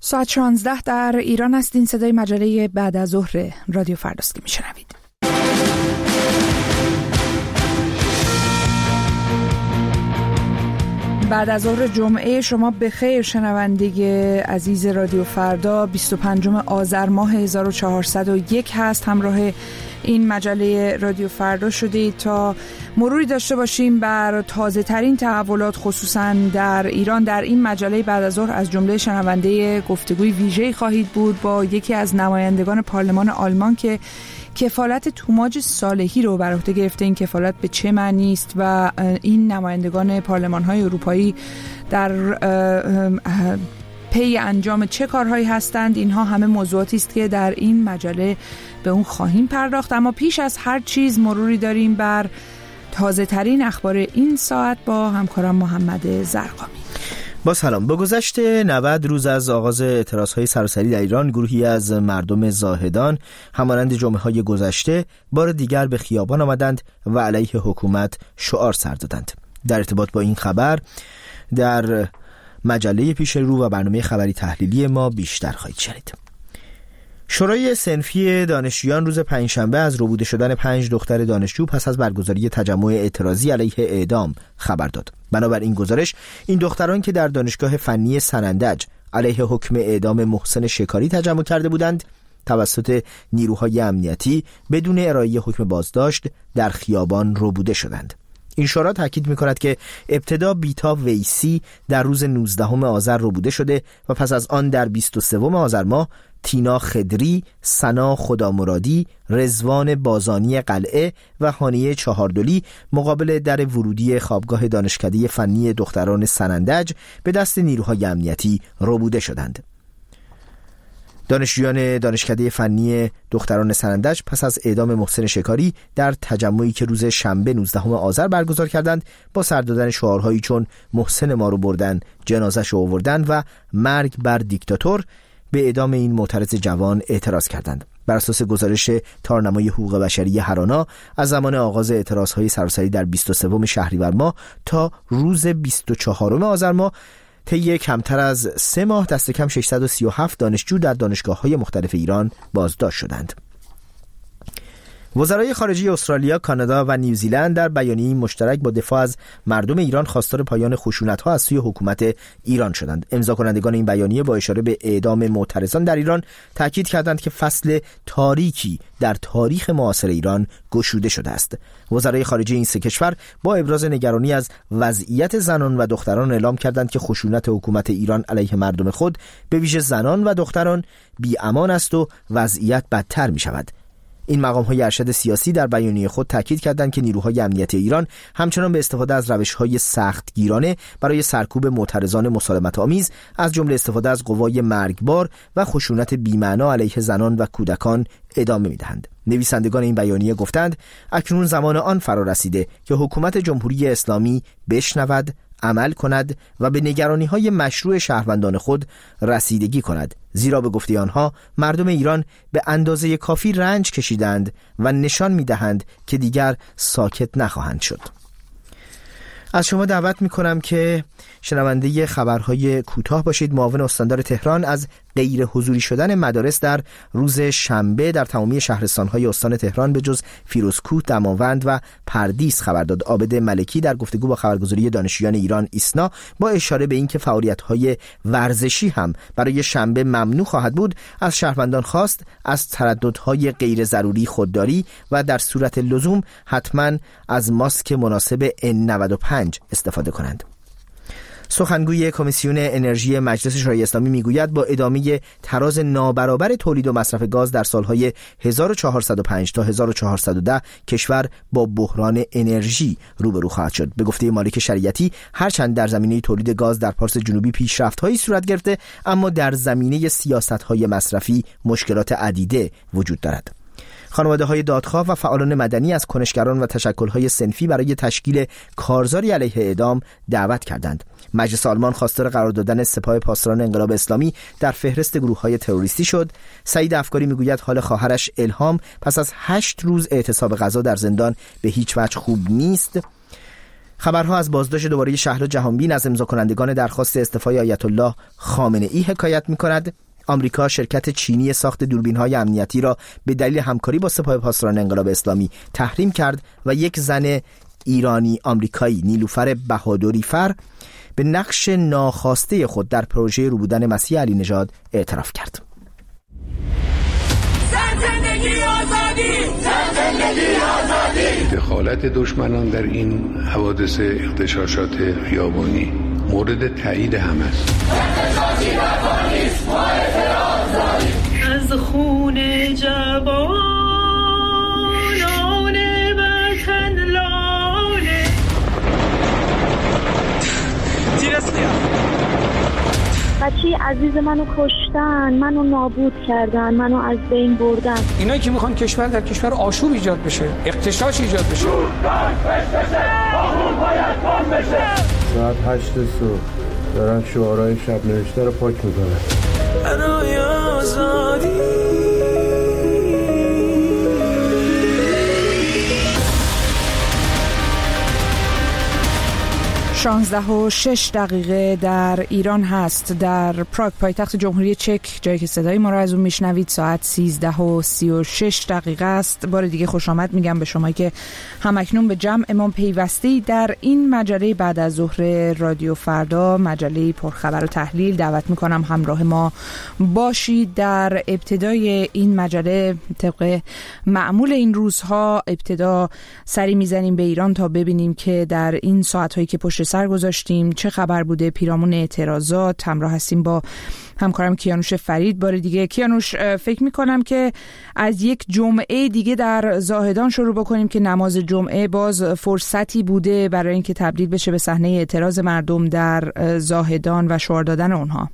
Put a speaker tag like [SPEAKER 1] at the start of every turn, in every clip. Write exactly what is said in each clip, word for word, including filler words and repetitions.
[SPEAKER 1] ساعت شانزده در ایران هستین. صدای مجله بعد از ظهر رادیو فرداست که میشنوید. بعد از ظهر جمعه شما بخیر شنونده عزیز رادیو فردا. بیست و پنجم آذر ماه هزار و چهارصد و یک هست. همراه این مجله رادیو فردا شده تا مروری داشته باشیم بر تازه ترین تحولات خصوصا در ایران. در این مجله بعد از ظهر از جمله شنونده گفتگوی ویژه‌ای خواهید بود با یکی از نمایندگان پارلمان آلمان که کفالت توماج صالحی رو بر عهده گرفته. این کفالت به چه معنی است و این نمایندگان پارلمان‌های اروپایی در پی انجام چه کارهایی هستند؟ اینها همه موضوعاتی است که در این مجله به اون خواهیم پرداخت. اما پیش از هر چیز مروری داریم بر تازه ترین اخبار این ساعت با همکارم محمد زرقامی.
[SPEAKER 2] با سلام. با گذشت نود روز از آغاز اعتراضهای سراسری در ایران، گروهی از مردم زاهدان همانند جمعه‌های گذشته بار دیگر به خیابان آمدند و علیه حکومت شعار سر دادند. در ارتباط با این خبر در مجله پیش رو و برنامه خبری تحلیلی ما بیشتر خواهید شنید. شورای صنفی دانشجویان روز پنجشنبه از ربوده شدن پنج دختر دانشجو پس از برگزاری تجمع اعتراضی علیه اعدام خبر داد. بنابر این گزارش، این دختران که در دانشگاه فنی سنندج علیه حکم اعدام محسن شکاری تجمع کرده بودند، توسط نیروهای امنیتی بدون ارائه حکم بازداشت در خیابان ربوده شدند. این شورا تاکید می‌کند که ابتدا بیتا ویسی در روز نوزدهم آذر ربوده شده و پس از آن در بیست و سوم آذر ماه تینا خدری، سنا خدامرادی، رضوان بازانی قلعه و هانیه چهاردلی مقابل در ورودی خوابگاه دانشکده فنی دختران سنندج به دست نیروهای امنیتی ربوده شدند. دانشجویان دانشکده فنی دختران سنندج پس از اعدام محسن شکاری در تجمعی که روز شنبه نوزدهم آذر برگزار کردند، با سر دادن شعارهایی چون محسن ما رو بردن، جنازه‌ش رو آوردن و مرگ بر دیکتاتور به اعدام این معترض جوان اعتراض کردند. بر اساس گزارش تارنمای حقوق بشری هرانا، از زمان آغاز اعتراضهای سراسری در بیست و سوم شهریور ماه تا روز بیست و چهارم آذر ماه، طی کمتر از سه ماه دست کم ششصد و سی و هفت دانشجو در دانشگاه‌های مختلف ایران بازداشت شدند. وزرای خارجه استرالیا، کانادا و نیوزیلند در بیانیه‌ای مشترک با دفاع از مردم ایران خواستار پایان خشونت‌ها از سوی حکومت ایران شدند. امضا کنندگان این بیانیه با اشاره به اعدام معترضان در ایران تاکید کردند که فصل تاریکی در تاریخ معاصر ایران گشوده شده است. وزرای خارجه این سه کشور با ابراز نگرانی از وضعیت زنان و دختران اعلام کردند که خشونت حکومت ایران علیه مردم خود، به ویژه زنان و دختران، بی‌امان است و وضعیت بدتر می‌شود. این مقام‌های ارشد سیاسی در بیانیه خود تاکید کردند که نیروهای امنیتی ایران همچنان به استفاده از روش‌های سختگیرانه برای سرکوب معترضان مسالمت‌آمیز، از جمله استفاده از قوای مرگبار و خشونت بی‌معنا علیه زنان و کودکان ادامه می‌دهند. نویسندگان این بیانیه گفتند اکنون زمان آن فرا رسیده که حکومت جمهوری اسلامی بشنود، عمل کند و به نگرانی‌های مشروع شهروندان خود رسیدگی کند، زیرا به گفته آنها مردم ایران به اندازه کافی رنج کشیدند و نشان می‌دهند که دیگر ساکت نخواهند شد. از شما دعوت می‌کنم که شنونده خبرهای کوتاه باشید. معاون استاندار تهران از غیر حضوری شدن مدارس در روز شنبه در تمامی شهرستان‌های استان تهران به جز فیروزکوه، دماوند و پردیس خبر داد. عابد ملکی در گفتگو با خبرگزاری دانشجویان ایران ایسنا با اشاره به اینکه فعالیت‌های ورزشی هم برای شنبه ممنوع خواهد بود، از شهروندان خواست از ترددهای غیر ضروری خودداری و در صورت لزوم حتما از ماسک مناسب ان نود و پنج استفاده کنند. سخنگوی کمیسیون انرژی مجلس شورای اسلامی میگوید با ادامه تراز نابرابر تولید و مصرف گاز در سالهای هزار و چهارصد و پنج تا هزار و چهارصد و ده کشور با بحران انرژی روبرو خواهد شد. به گفته مالک شریعتی، هرچند در زمینه تولید گاز در پارس جنوبی پیشرفت‌هایی صورت گرفته، اما در زمینه سیاست‌های مصرفی مشکلات عدیده وجود دارد. خانواده‌های دادخواه و فعالان مدنی از کنشگران و تشکل‌های صنفی برای تشکیل کارزاری علیه اعدام دعوت کردند. مجلس آلمان خواستار قرار دادن سپاه پاسداران انقلاب اسلامی در فهرست گروه‌های تروریستی شد. سعید افکاری میگوید حال خواهرش الهام پس از هشت روز اعتصاب غذا در زندان به هیچ وجه خوب نیست. خبرها از بازداشت دوباره شهلا جهانبین از امضا کنندگان درخواست استعفای آیت الله خامنه ای حکایت می‌کند. آمریکا شرکت چینی ساخت دوربین‌های امنیتی را به دلیل همکاری با سپاه پاسداران انقلاب اسلامی تحریم کرد و یک زن ایرانی آمریکایی نیلوفر بهادری فر به نقش ناخواسته خود در پروژه روبودن مسیح علی نژاد اعتراف کرد.
[SPEAKER 3] زندگی آزادی، زندگی آزادی.
[SPEAKER 4] دخالت دشمنان در این حوادث اغتشاشات خیابانی مورد تایید همه است.
[SPEAKER 3] از خون جوانان وطن لاله
[SPEAKER 5] بچه عزیز منو کشتن، منو نابود کردن، منو از بین بردن.
[SPEAKER 6] اینایی که میخوان کشور در کشور آشوب ایجاد بشه، اغتشاش ایجاد بشه.
[SPEAKER 7] ساعت هشت صبح دارن شعارهای شب نوشته رو پاک میکنن. برای آزادی
[SPEAKER 1] شانزده و شش دقیقه در ایران هست، در پراگ پایتخت جمهوری چک، جایی که صدای ما را از اون میشنوید. ساعت سیزده و سی و شش دقیقه است. بار دیگه خوش آمد میگم به شما که همکنون به جمع امام پیوستی در این مجله بعد از ظهر رادیو فردا، مجله پرخبر و تحلیل. دعوت میکنم همراه ما باشید. در ابتدای این مجله طبق معمول این روزها ابتدا سری میزنیم به ایران تا ببینیم که در این ساعت‌هایی که پشت سر گذاشتیم چه خبر بوده. پیرامون اعتراضات همراه هستیم با همکارم کیانوش فرید. بار دیگه کیانوش، فکر میکنم که از یک جمعه دیگه در زاهدان شروع بکنیم که نماز جمعه باز فرصتی بوده برای اینکه تبدیل بشه به صحنه اعتراض مردم در زاهدان و شعار دادن اونها.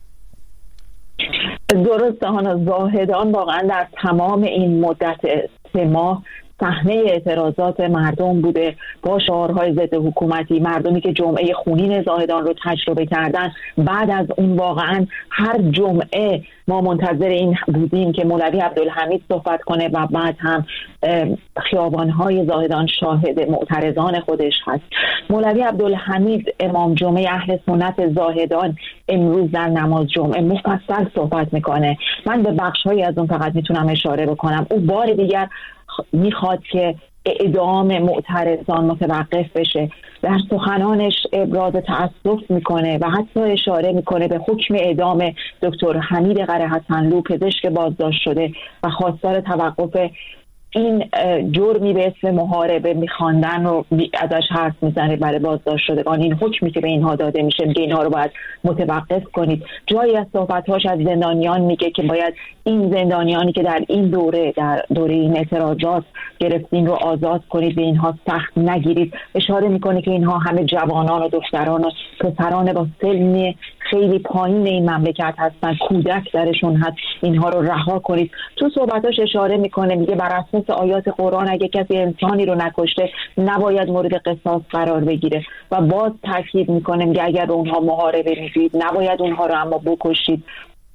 [SPEAKER 8] درسته ها، زاهدان واقعا در تمام این مدت سه ماه صحنه اعتراضات مردم بوده با شعارهای ضد حکومتی. مردمی که جمعه خونین زاهدان رو تجربه کردن، بعد از اون واقعا هر جمعه ما منتظر این بودیم که مولوی عبدالحمید صحبت کنه و بعد هم خیابان‌های زاهدان شاهد معترضان خودش هست. مولوی عبدالحمید امام جمعه اهل سنت زاهدان امروز در نماز جمعه مفصل صحبت میکنه. من به بخش‌هایی از اون فقط میتونم اشاره بکنم. او بار دیگر میخواد که اعدام معترضان متوقف بشه. در سخنانش ابراز تأسف میکنه و حتی اشاره میکنه به حکم اعدام دکتر حمید قره حسنلو، پزشک بازداشت شده و خواستار توقف این جرمی به اسم محاربه میخواندن رو ازش حرف میزنه برای بازداشت شدگان. این حکمی که به اینها داده میشه میگه اینها رو باید متوقف کنید. جایی از صحبت‌هاش از زندانیان میگه که باید این زندانیانی که در این دوره در دوره این اعتراضات گرفتین رو آزاد کنید، به اینها سخت نگیرید. اشاره میکنه که اینها همه جوانان و دختران و پسران با سن خیلی پایین این مملکت هستن، کودک درشون هست، اینها رو رها کنید. تو صحبتاش اشاره میکنه، میگه بر اساس آیات قرآن اگه کسی انسانی رو نکشته نباید مورد قصاص قرار بگیره و باز تاکید میکنه میگه اگر اونها محاربه میگید نباید اونها رو اما بکشید.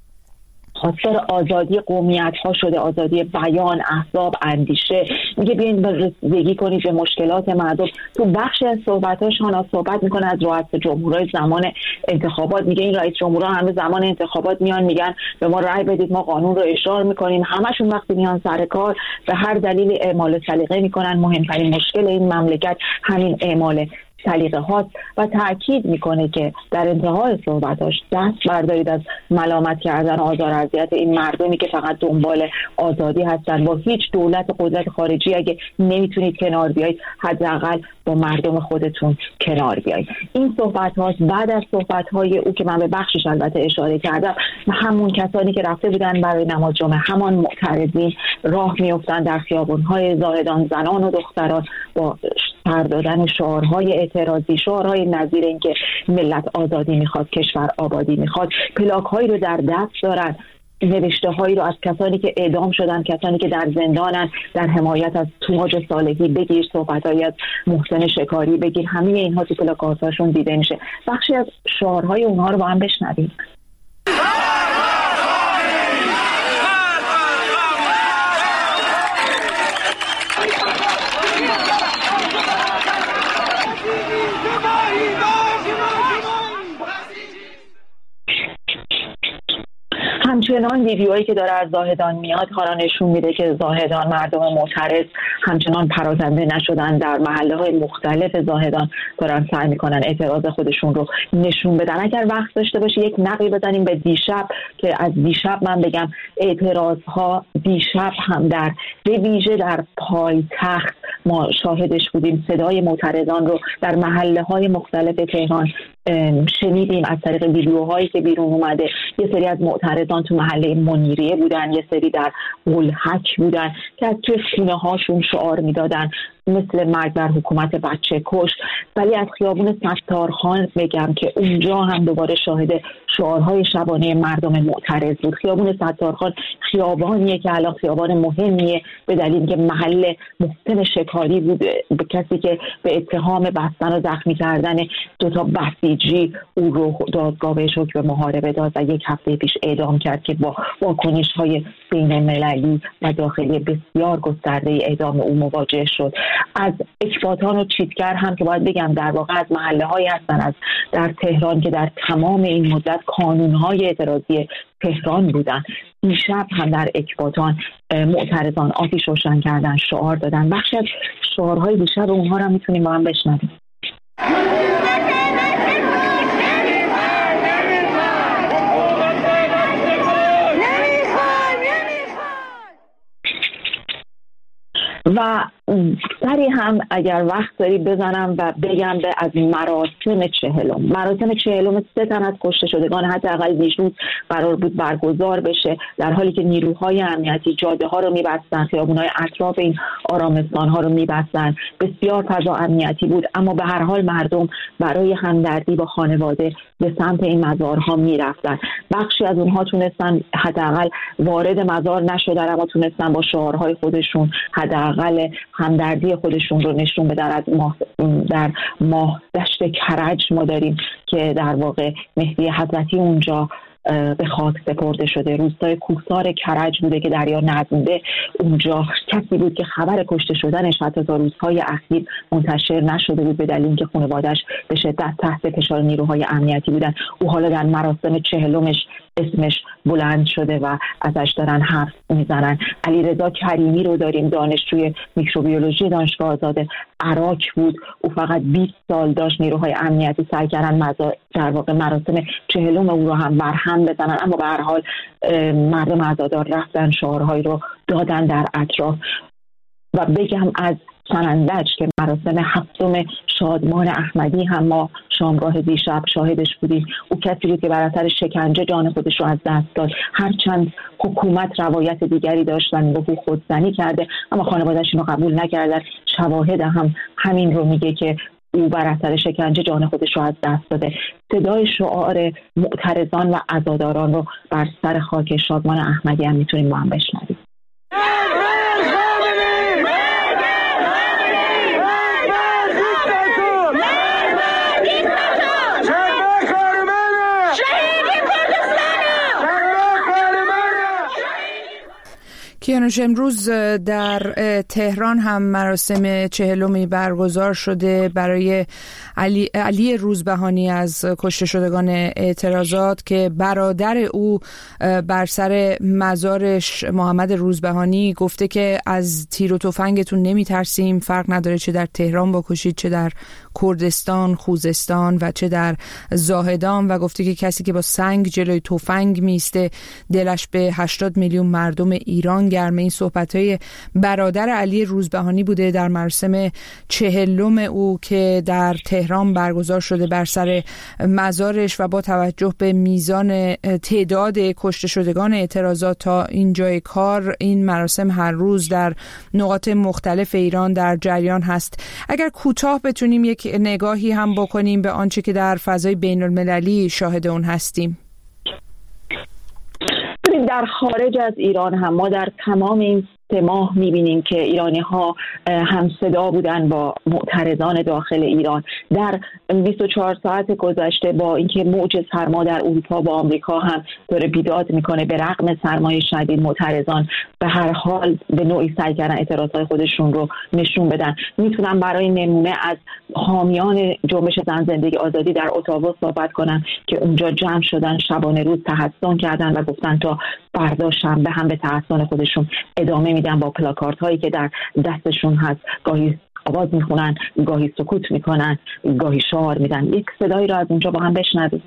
[SPEAKER 8] خواستار آزادی قومیت ها شده، آزادی بیان، احزاب، اندیشه. میگه بیاین رسیدگی کنید به مشکلات مردم. تو بخش از صحبتاش ها صحبت میکنه از رئیس جمهورای زمان انتخابات. میگه این رئیس جمهورها همه زمان انتخابات میان میگن به ما رأی بدید، ما قانون رو اجرا میکنیم. همشون وقتی میان سر کار به هر دلیل اعمال سلیقه میکنن. مهمترین مشکل این مملکت همین اعمال سلیقه هاست و تأکید میکنه که در انتهای صحبتاش دست بردارید از ملامت کردن و آزار اذیت این مردمی که فقط دنبال آزادی هستن. با هیچ دولت قدرت خارجی اگه نمیتونید کنار بیایید، حداقل با مردم خودتون کنار بیایید. این صحبت هاست. بعد از صحبت های او که من به بخشش البته اشاره کردم، همون کسانی که رفته بودن برای نماز جمعه، همان معترضین راه میافتند در خیابان‌های زاهدان، زنان و دختران با سر دادن شعارهای اعتراضی، شعارهای نظیر اینکه ملت آزادی میخواد، کشور آبادی میخواد. پلاک‌هایی رو در دست دارن، نوشته هایی رو از کسانی که اعدام شدن، کسانی که در زندانن، در حمایت از توماج صالحی بگیر، صحبت‌هایی از محسن شکاری بگیر، همه اینها تو پلاکات‌هاشون دیده میشه. بخشی از شعارهای اونها رو با هم بشنویم. همچنان ویدیوهایی که داره از زاهدان میاد حالا نشون میده که زاهدان، مردم معترض همچنان پراکنده نشدن. در محله های مختلف زاهدان دارن سعی میکنن اعتراض خودشون رو نشون بدن. اگر وقت داشته باشه یک نقلی بزنیم به دیشب، که از دیشب من بگم اعتراض ها دیشب هم در به ویژه در پایتخت ما شاهدش بودیم. صدای معترضان رو در محله های مختلف تهران شنیدیم از طریق ویدیوهایی که بیرون اومده. یه سری از معترضان تو محله منیریه بودن، یه سری در قلحک بودن که از توی سینه هاشون شعار میدادن مثل مرگ بر حکومت بچه کش. ولی از خیابون ستارخان بگم که اونجا هم دوباره شاهد شعارهای شبانه مردم معترض بود. خیابون ستارخان خیابانیه که الان خیابان مهمیه به دلیل که محل محسن شکاری بود، به کسی که به اتهام بستن و زخمی کردن دو تا بسیجی او رو دادگاه بهش حکم محاربه داد و یک هفته پیش اعدام کرد که با واکنش‌های بین‌المللی و داخلی بسیار گسترده اعدام او مواجه شد. از اکباتان و چیتگر هم که باید بگم در واقع از محله هایی هستن از در تهران که در تمام این مدت کانونهای اعتراضی تهران بودن. دیشب هم در اکباتان معترضان آتش روشن کردن، شعار دادن. بخشی از شعارهای دیشب اونها رو هم میتونیم با هم بشنویم. و سری هم اگر وقت داری بزنم و بگم به از مراسم چهلم مراسم چهلم سه تن از کشته شدگان حداقل دیروز قرار بود برگزار بشه، در حالی که نیروهای امنیتی جاده ها رو میبستن، خیابون‌های اطراف این آرامستان ها رو میبستن. بسیار فضا امنیتی بود، اما به هر حال مردم برای همدردی با خانواده به سمت این مزارها میرفتن. بخشی از اونها تونستن حداقل وارد مزار نشدن، اما تونستن با شعارهای خودشون حداقل همدردی خودشون رو نشون بدن. از ماه در ماه دشت کرج ما داریم که در واقع مهدی حضرتی اونجا به خاک سپرده شده. روستای کوهسار کرج بوده که دریا نظمده اونجا کسی بود که خبر کشته شدنش حتی تا روزهای اخیر منتشر نشده بود به دلیل اینکه خانواده‌اش به شدت تحت فشار نیروهای امنیتی بودن. او حالا در مراسم چهلمش اسمش بلند شده و ازش دارن حرف میزنن. علیرضا کریمی رو داریم، دانشجوی میکروبیولوژی دانشگاه آزاد عراق بود. او فقط بیست سال داشت. نیروهای امنیتی سعی کردن در واقع مراسم چهلم او رو هم برهم بزنن، اما به هر حال مردم عزادار رفتن شعارهایی رو دادن در اطراف. و بگم از سنندج که مراسم هفتم شادمان احمدی هم ما شامگاه دیشب شاهدش بودیم. او کسی بود که بر اثر شکنجه جان خودش رو از دست داد. هرچند حکومت روایت دیگری داشتن و او خودزنی کرده، اما خانواده‌اش اینو قبول نکردن. شواهد هم همین رو میگه که او بر اثر شکنجه جان خودش رو از دست داده. صدای شعار معترضان و عزاداران رو بر سر خاک شادمان احمدی هم میتونیم با هم بشنویم.
[SPEAKER 1] کیانوش، امروز در تهران هم مراسم چهلمی برگزار شده برای علی, علی روزبهانی از کشته شدگان اعتراضات که برادر او بر سر مزارش محمد روزبهانی گفته که از تیر و تفنگتون نمی ترسیم، فرق نداره چه در تهران بکشید، چه در کردستان، خوزستان و چه در زاهدان، و گفته که کسی که با سنگ جلوی تفنگ میسته دلش به هشتاد میلیون مردم ایران گرمه. این صحبت‌های برادر علی روزبهانی بوده در مراسم چهلم او که در تهران برگزار شده بر سر مزارش، و با توجه به میزان تعداد کشته شدگان اعتراضات تا اینجای کار این مراسم هر روز در نقاط مختلف ایران در جریان هست. اگر کوتاه بتونیم یک نگاهی هم بکنیم به آنچه که در فضای بین المللی شاهد اون هستیم.
[SPEAKER 8] در خارج از ایران هم ما در تمام این سه ماه میبینیم که ایرانی ها هم صدا بودن با معترضان داخل ایران. در بیست و چهار ساعت گذشته با اینکه موج سرما در اروپا و آمریکا هم داره بیداد میکنه، به رغم سرمای شدید معترضان به هر حال به نوعی سعی کردن اعتراضات خودشون رو نشون بدن. میتونم برای نمونه از حامیان جنبش زن زندگی آزادی در اتاوا صحبت کنم که اونجا جمع شدن، شبانه روز تحصن کردن و گفتن تا فردا شنبه هم به تحصن خودشون ادامه میدن با پلاکارت هایی که در دستشون هست. گاهی آواز میخونن، گاهی سکوت میکنن، گاهی شعار میدن. یک صدایی رو از اونجا با هم بشنوید.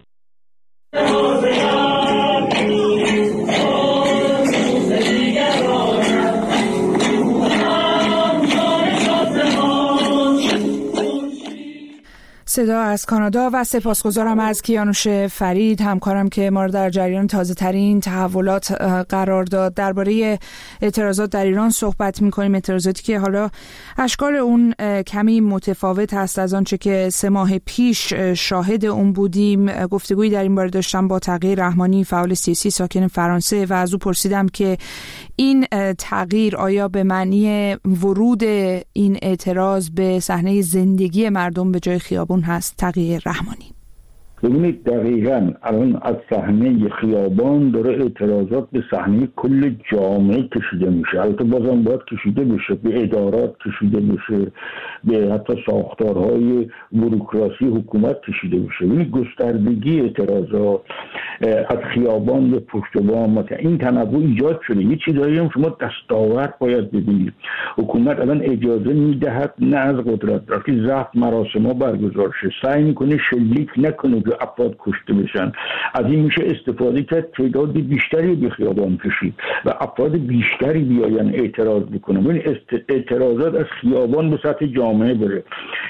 [SPEAKER 1] صدا از کانادا و سپاسگزارم از کیانوش فرید همکارم که ما رو در جریان تازه ترین تحولات قرار داد. درباره اعتراضات در ایران صحبت می‌کنیم، اعتراضاتی که حالا اشکال اون کمی متفاوت هست از آنچه که سه ماه پیش شاهد اون بودیم. گفتگویی در این باره داشتم با تغییر رحمانی، فعال سیاسی ساکن فرانسه، و از او پرسیدم که این تغییر آیا به معنی ورود این اعتراض به صحنه زندگی مردم به جای خیابون هست؟ تغییر رحمانی:
[SPEAKER 9] ببینید دقیقاً الان از صحنه خیابان داره اعتراضات به صحنه کل جامعه کشیده میشه. البته بازم باید کشیده بشه، به ادارات کشیده بشه، به حتی ساختارهای بوروکراسی حکومت کشیده بشه. این گستردگی اعتراضات از خیابان به پشت بام، این تنوع ایجاد شده. یه چیزایی هم شما دستاورد باید ببینید. حکومت الان اجازه میدهد نه از قدرت رفتی ضبط مراسم‌ها برگزار شه، سعی میکنه شلیک نکنه که افراد کشته بشن. از این میشه استفاده کرد، تعداد بیشتری به خیابان کشید و افراد بیشتری بیاین اعتراض بکنن. این اعتراضات از خیابان به سطح جامعه بره.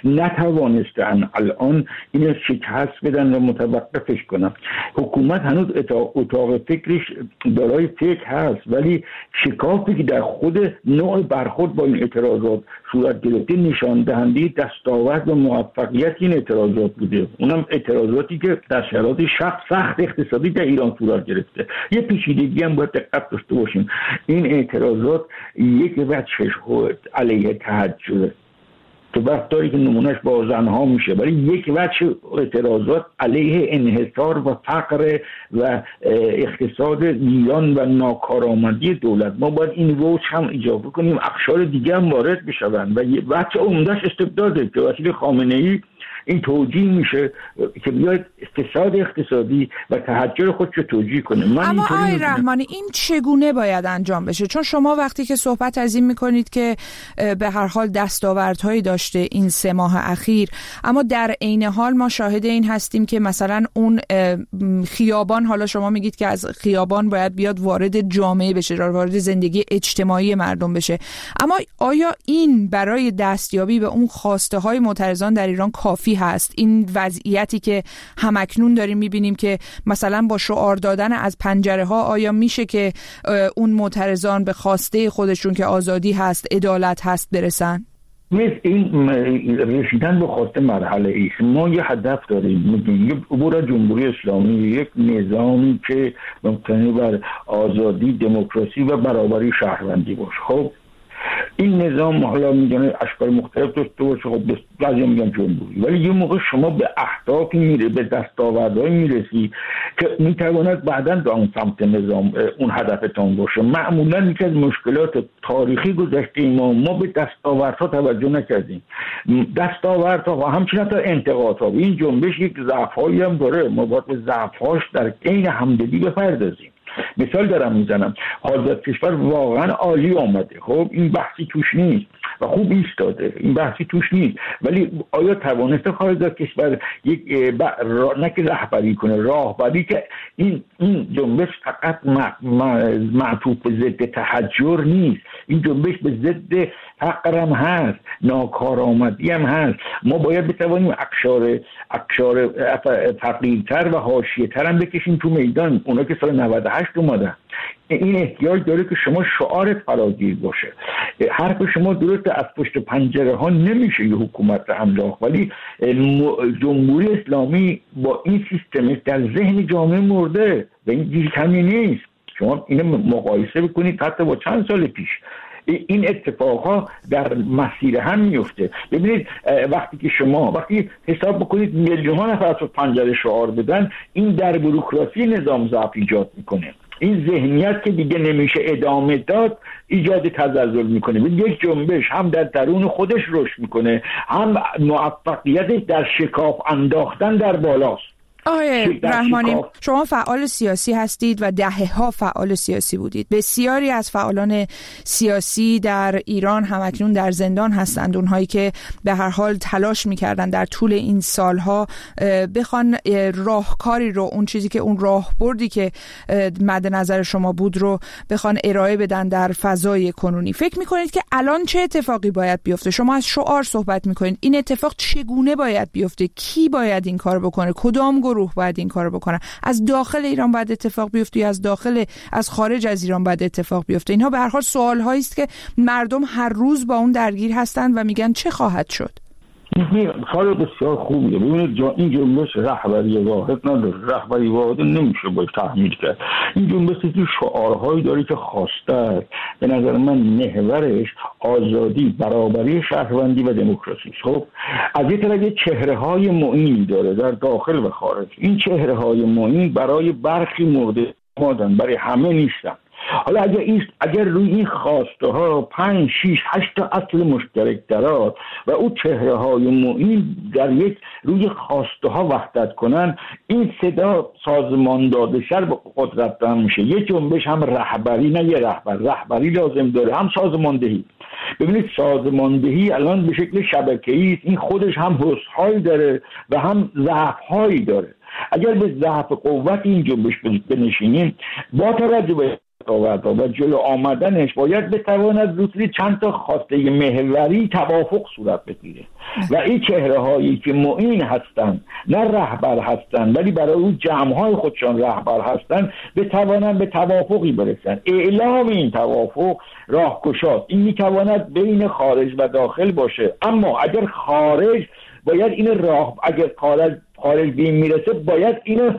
[SPEAKER 9] نتوانستن الان اینو شکست بدن و متوقفش کنن. حکومت هنوز اتاق فکرش دارای فکر هست، ولی شکافی که در خود نوع برخورد با این اعتراضات صورت گرفته نشان دهنده دستاورد و موفقیت این اعتراضات بوده. اونم اعتراضاتی که در شرایط شخص سخت اقتصادی در ایران صورت گرفته. یه پیچیدگی هم باید دقت داشته باشیم. این اعتراضات یک وجهش علیه تهجره که وقتایی که نمونهش با زنها میشه، ولی یک وجه اعتراضات علیه انحصار و فقر و اقتصاد ایران و ناکارآمدی دولت. ما باید این وجه هم اضافه کنیم، اقشار دیگه هم وارد بشون و یه وجه عمدهش استبداده که وسیله خامنه‌ای این توجیه میشه که بیاید اقتصاد اقتصادی و تهجر خودش رو توجیه کنه. من
[SPEAKER 1] اما آقای رحمانی این چگونه باید انجام بشه؟ چون شما وقتی که صحبت از این میکنید که به هر حال دستاوردهایی داشته این سه ماه اخیر، اما در عین حال ما شاهد این هستیم که مثلا اون خیابان، حالا شما میگید که از خیابان باید بیاد وارد جامعه بشه، وارد زندگی اجتماعی مردم بشه، اما آیا این برای دستیابی به اون خواسته های معترضان در ایران کافی هست؟ این وضعیتی که همکنون داریم میبینیم که مثلا با شعار دادن از پنجره ها آیا میشه که اون معترضان به خواسته خودشون که آزادی هست، عدالت هست برسن؟
[SPEAKER 9] مثل این رسیدن به خواسته مرحله ایست. ما یه هدف داریم، میگیم یک عبور از جمهوری اسلامی، یک نظامی که مبتنی بر آزادی، دموکراسی و برابری شهروندی باشه. خب این نظام حالا میگن اشکال مختلف داشته باشه، خب بعضی میگن جمهوری، ولی یه موقع شما به اهدافی میره، به دستاوردهایی میرسی که میتواند بعداً به اون سمت نظام اون هدفتان باشه. معمولا یکی از مشکلات تاریخی گذشته ما ما به دستاوردها توجه نکردیم. دستاوردها و همچنین تا انتقادها، این جنبش یک ضعف‌هایی هم داره، ما باید به ضعف‌هاش در عین همدلی بپردازیم. مثال دارم میزنم، حاضر کشور واقعا عالی آمده، خب این بحثی توش نیست و خوب ایستاده، این بحثی توش نیست، ولی آیا توانسته حاضر کشور یک را... نه که رهبری کنه، راهبری که این این جنبش فقط معطوف به ضد تهجر نیست، این جنبش به ضد فقر هم هست، ناکارآمدی هم هست. ما باید بتوانیم اقشار اقشار فقیرتر و حاشیه‌تر هم بکشیم تو میدان، اونا که سال نود و هشت اومدن. این احتیاج داره که شما شعارت فراگیر باشه. حرف شما درست، از پشت پنجره ها نمیشه یه حکومت رو انداخت، ولی جمهوری اسلامی با این سیستم در ذهن جامعه مرده و این چیز کمی نیست. شما اینو مقایسه بکنید حتی با چند سال پیش. این اتفاقها در مسیر هم میفته. ببینید وقتی که شما وقتی حساب بکنید میلیون ها نفر از پنجره شعار بدن، این در بوروکراسی نظام ضعف ایجاد میکنه. این ذهنیت که دیگه نمیشه ادامه داد ایجاد تزلزل میکنه. یک جنبش هم در درون خودش رشد میکنه، هم موفقیتش در شکاف انداختن در بالاست.
[SPEAKER 1] آقای رحمانی، شما فعال سیاسی هستید و دهه‌ها فعال سیاسی بودید. بسیاری از فعالان سیاسی در ایران همکنون در زندان هستند، اونهایی که به هر حال تلاش می‌کردن در طول این سالها بخوان راهکاری رو، اون چیزی که اون راهبردی که مد نظر شما بود رو بخوان ارائه بدن در فضای کنونی. فکر می‌کنید که الان چه اتفاقی باید بیفته؟ شما از شعار صحبت می‌کنید. این اتفاق چگونه باید بیفته؟ کی باید این کار بکنه؟ کدام گروه باید این کارو بکنن؟ از داخل ایران باید اتفاق بیفته یا از داخل از خارج از ایران باید اتفاق بیفته؟ اینها به هر حال سوال هایی است که مردم هر روز با اون درگیر هستند و میگن چه خواهد شد.
[SPEAKER 9] کار بسیار خوبیه. ببینید جا این جنبش رهبری واحد نداره، رهبری واحد نمیشه باید تحمیل کرد. این جنبش که شعارهایی داره که خواسته به نظر من محورش آزادی، برابری، شهروندی و دموکراسی. خب از یک طرف چهره های معین داره در داخل و خارج. این چهره های معین برای برخی مورد مادن، برای همه نیستن. حالا اگر این اگر روی این خواسته ها پنج شش هشت تا اصل مشترک درات و او چهره های معین در یک روی خواسته ها وحدت کنن، این صدا سازمان داده شر به قدرت دارن میشه. یه جنبش هم رهبری، نه یه رهبر، رهبری لازم داره، هم سازماندهی. ببینید سازماندهی الان به شکل شبکه‌ای است. این خودش هم حسن‌هایی داره و هم ضعف‌هایی داره. اگر به ضعف قوت این جنبش بنشینیم، با توجه به و جلو آمدنش باید بتواند روی چند تا خواسته محوری توافق صورت بگیره و این چهره هایی که معین هستن، نه رهبر هستن ولی برای اون جمع های خودشان رهبر هستن، بتوانند به توافقی برسن. اعلام این توافق راهگشاست. این میتواند بین خارج و داخل باشه، اما اگر خارج باید این راه اگر خارج خارج بین میرسه باید اینو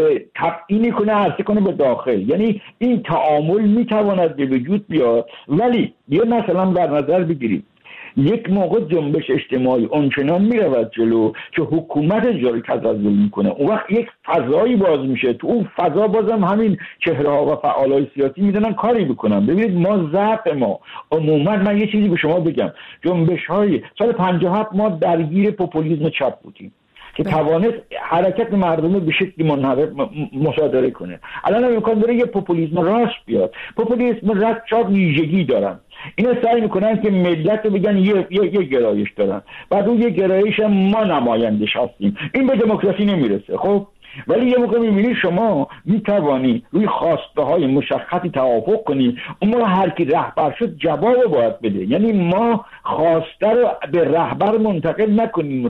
[SPEAKER 9] تبیین کنه، عرضه کنه به داخل. یعنی این تعامل میتواند به وجود بیاد. ولی یه مثلا در نظر بگیرید، یک موقع جنبش اجتماعی اونچنان میرود جلو که حکومت جاری تزلزل میکنه، اون وقت یک فضایی باز میشه. تو اون فضا بازم همین چهره ها و فعالای سیاسی میدونن کاری بکنن. ببینید ما ضعف ما عموما، من یه چیزی به شما بگم، جنبش های سال پنجاه و هفت ما درگیر پوپولیسم چپ بودیم که توانست حرکت مردم به شکلی منحرف مصادره کنه. الان امکان داره یه پوپولیسم راست بیاد. پوپولیسم راست چاپ ویژگی دارن، اینا سعی میکنن که ملت رو بگن یه یه, یه گرایش دارن، بعد اون یه گرایش ما نمایندش هستیم. این به دموکراسی نمیرسه. خب ولی یه موقع میبینی شما میتوانی روی خواسته های مشخصی توافق کنی، اون موقع هر کی رهبر شد جواب باید بده. یعنی ما خواسته رو به رهبر منتقل نکنیم،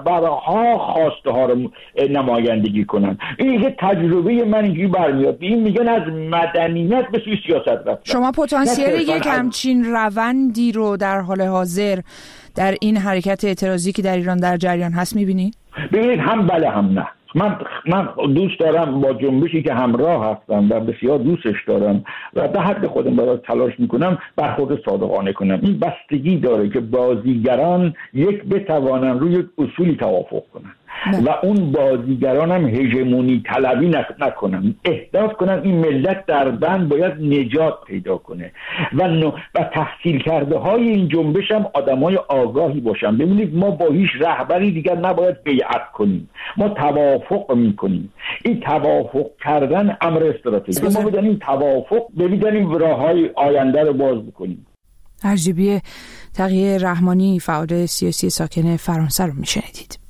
[SPEAKER 9] رهبرها خواسته ها رو نمایندگی کنن. این یه تجربه من اینجوری برمیاد. این میگن از مدنیت به سوی سیاست رفتن.
[SPEAKER 1] شما پتانسیل یک همچین روندی رو در حال حاضر در این حرکت اعتراضی که در ایران در جریان هست میبینید؟
[SPEAKER 9] ببینید هم بله هم نه. من من دوست دارم با جنبشی که همراه هستم و بسیار دوستش دارم و به حد خودم برای تلاش میکنم برخورد صادقانه کنم. این بستگی داره که بازیگران یک بتوانن روی اصولی توافق کنن و اون بازیگران هم هژمونی طلبی نکنن، احساس کنن این ملت در بند باید نجات پیدا کنه و و تحصیل کرده های این جنبش هم آدمای آگاهی باشن. ببینید ما با هیچ رهبری دیگر نباید بیعت کنیم، ما توافق میکنیم. این توافق کردن امر استراتژیک، ما بدانیم توافق ببینیم راههای آینده رو باز بکنیم.
[SPEAKER 1] ارجبی تقی رحمانی، فعال سیاسی ساکن فرانسه رو میشنیدید.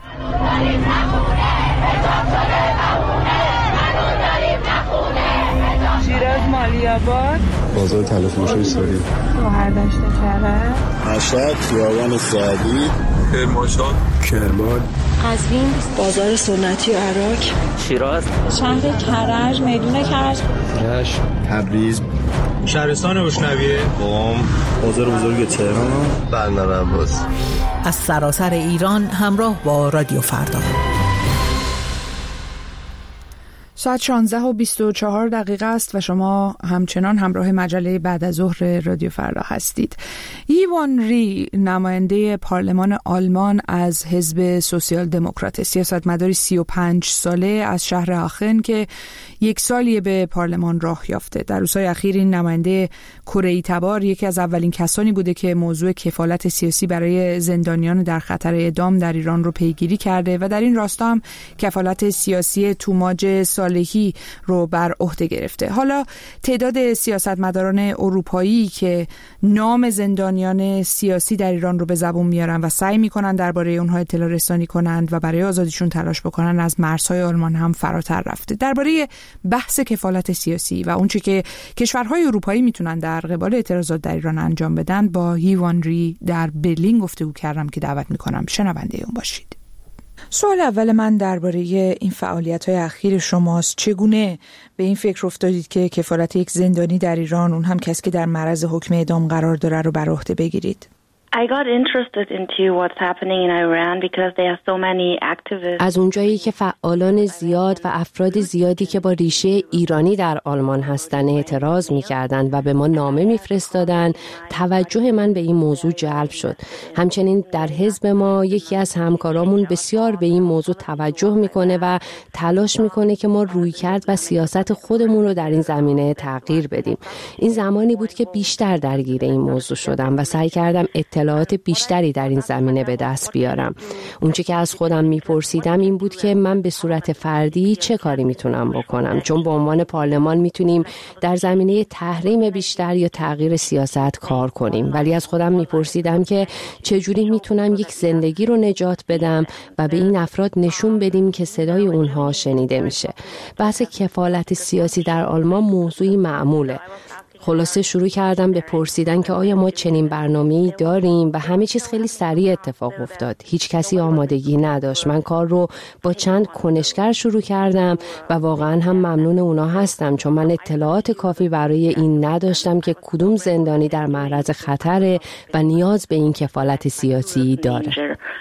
[SPEAKER 3] شیراز مالی‌آباد،
[SPEAKER 10] بازار تلفروشی ساری،
[SPEAKER 3] گوهردشت کرج،
[SPEAKER 10] مشهد، خیابان سعدی، کرمانشاه، کرمان،
[SPEAKER 11] قزوین، بازار سنتی عراق،
[SPEAKER 12] شیراز،
[SPEAKER 11] شهر کرج، میدون کرج،
[SPEAKER 10] رشت، تبریز،
[SPEAKER 13] شهرستان اشنویه،
[SPEAKER 10] قم، بازار بزرگ تهران، بندر عباس.
[SPEAKER 14] از سراسر ایران همراه با رادیو فردا.
[SPEAKER 1] ساعت شانزده و بیست و چهار دقیقه است و شما همچنان همراه مجله بعد از ظهر رادیو فردا هستید. یوان ری، نماینده پارلمان آلمان از حزب سوسیال دموکرات، سیاستمداری سی و پنج ساله از شهر آخن که یک سالی به پارلمان راه یافته. در روزهای اخیر این نماینده کره‌ای تبار یکی از اولین کسانی بوده که موضوع کفالت سیاسی برای زندانیان در خطر اعدام در ایران رو پیگیری کرده و در این راستا هم کفالت سیاسی توماج صالحی رو بر عهده گرفته. حالا تعداد سیاستمداران اروپایی که نام زندانیان سیاسی در ایران رو به زبون میارن و سعی میکنن درباره اونها اطلاع رسانی کنند و برای آزادیشون تلاش بکنن از مرزهای آلمان هم فراتر رفته. درباره بحث کفالت سیاسی و اونچه که کشورهای اروپایی میتونن در قبال اعتراضات در ایران انجام بدن با یوان ری در برلین گفتگو کردم که دعوت میکنم شنونده اون باشید. سوال اول من درباره این فعالیت‌های اخیر شماست. چگونه به این فکر افتادید که کفالت یک زندانی در ایران، اون هم کسی که در معرض حکم اعدام قرار داره، رو بر عهده بگیرید؟
[SPEAKER 12] I got interested into what's happening in Iran because there are so many activists.
[SPEAKER 14] از اونجایی که فعالان زیاد و افراد زیادی که با ریشه ایرانی در آلمان هستن اعتراض می‌کردند و به ما نامه می‌فرستادند، توجه من به این موضوع جلب شد. همچنین در حزب ما یکی از همکارامون بسیار به این موضوع توجه می‌کنه و تلاش می‌کنه که ما رویکرد و سیاست خودمون رو در این زمینه تغییر بدیم. این زمانی بود که بیشتر درگیر این موضوع شدم و سعی کردم اطلاعات بیشتری در این زمینه به دست بیارم. اونچه که از خودم میپرسیدم این بود که من به صورت فردی چه کاری میتونم بکنم، چون به عنوان پارلمان میتونیم در زمینه تحریم بیشتر یا تغییر سیاست کار کنیم، ولی از خودم میپرسیدم که چجوری میتونم یک زندگی رو نجات بدم و به این افراد نشون بدیم که صدای اونها شنیده میشه. بحث کفالت سیاسی در آلمان موضوعی معموله. خلاصه شروع کردم به پرسیدن که آیا ما چنین برنامه‌ای داریم و همه چیز خیلی سریع اتفاق افتاد. هیچ کسی آمادگی نداشت. من کار رو با چند کنشگر شروع کردم و واقعا هم ممنون اونا هستم، چون من اطلاعات کافی برای این نداشتم که کدوم زندانی در معرض خطره و نیاز به این کفالت سیاسی داره.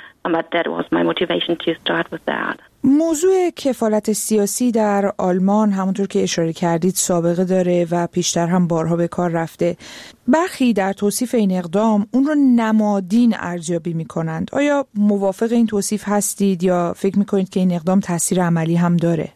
[SPEAKER 1] موضوع کفالت سیاسی در آلمان همونطور که اشاره کردید سابقه داره و پیشتر هم بارها به کار رفته. برخی در توصیف این اقدام اون رو نمادین ارزیابی میکنند. آیا موافق این توصیف هستید یا فکر میکنید که این اقدام تاثیر عملی هم داره؟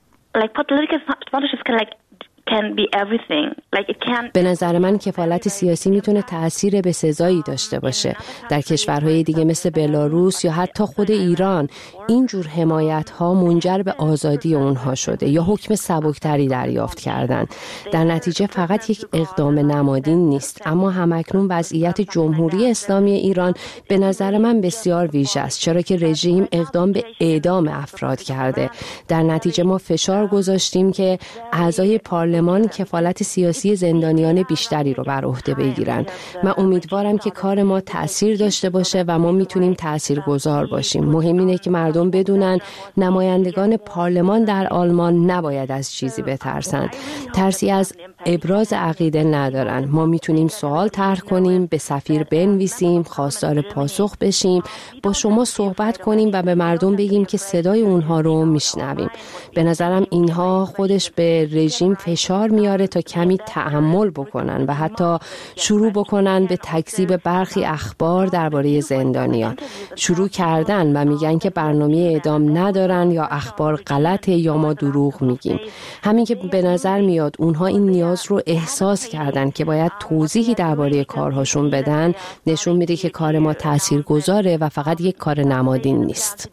[SPEAKER 14] به نظر من کفالت سیاسی میتونه تأثیر بسزایی داشته باشه. در کشورهای دیگه مثل بلاروس یا حتی خود ایران اینجور حمایت ها منجر به آزادی اونها شده یا حکم سبکتری دریافت کردن. در نتیجه فقط یک اقدام نمادین نیست، اما همکنون وضعیت جمهوری اسلامی ایران به نظر من بسیار ویژه است، چرا که رژیم اقدام به اعدام افراد کرده. در نتیجه ما فشار گذاشتیم که اعضای پارلمان کفالت سیاسی زندانیان بیشتری رو بر عهده بگیرن. من امیدوارم که کار ما تأثیر داشته باشه و ما میتونیم تأثیرگذار باشیم. مهم اینه که مردم بدونن نمایندگان پارلمان در آلمان نباید از چیزی بترسن. ترسی از ابراز عقیده ندارن. ما میتونیم سوال طرح کنیم، به سفیر بنویسیم، خواستار پاسخ بشیم، با شما صحبت کنیم و به مردم بگیم که صدای اونها رو میشنویم. به نظرم اینها خودش به رژیم فشار میاره تا کمی تأمل بکنن و حتی شروع بکنن به تکذیب برخی اخبار درباره زندانیان. شروع کردن و میگن که برنامه اعدام ندارن یا اخبار غلطه یا ما دروغ میگیم. همین که به نظر میاد اونها این نیاز رو احساس کردن که باید توضیحی درباره کارهاشون بدن، نشون میده که کار ما تاثیرگذاره و فقط یک کار نمادین نیست.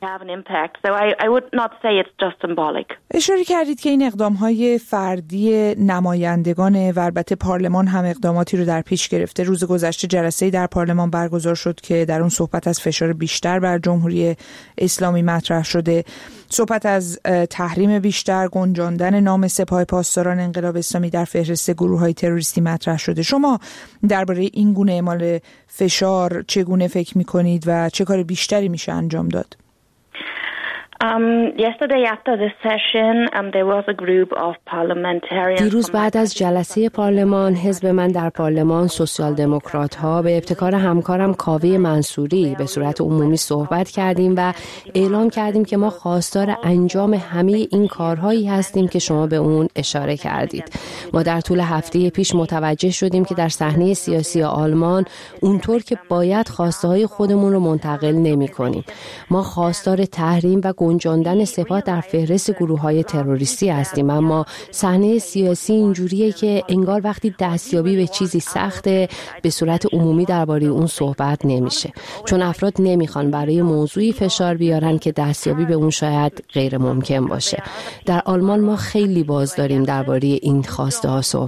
[SPEAKER 1] اشاره کردید که این اقدام‌های فردی نمایندگان و البته پارلمان هم اقداماتی رو در پیش گرفته. روز گذشته جلسه‌ای در پارلمان برگزار شد که در اون صحبت از فشار بیشتر بر جمهوری اسلامی مطرح شده، صحبت از تحریم بیشتر، گنجاندن نام سپاه پاسداران انقلاب اسلامی در فهرست گروه‌های تروریستی مطرح شده. شما درباره این گونه اعمال فشار چگونه فکر می‌کنید و چه کار بیشتری میشه انجام داد؟
[SPEAKER 14] دیروز بعد از جلسه پارلمان حزب من در پارلمان سوسیال دموکرات ها به ابتکار همکارم کاوه منصوری به صورت عمومی صحبت کردیم و اعلام کردیم که ما خواستار انجام همه این کارهایی هستیم که شما به اون اشاره کردید. ما در طول هفته پیش متوجه شدیم که در صحنه سیاسی آلمان اونطور که باید خواسته های خودمون رو منتقل نمی کنیم. ما خواستار تحریم و گنجاندن سپاه در فهرست گروه‌های تروریستی هستیم، اما صحنه سیاسی اینجوریه که انگار وقتی دستیابی به چیزی سخته به صورت عمومی درباره اون صحبت نمیشه، چون افراد نمیخوان برای موضوعی فشار بیارن که دستیابی به اون شاید غیر ممکن باشه. در آلمان ما خیلی باز داریم درباره این خواسته ها صحبت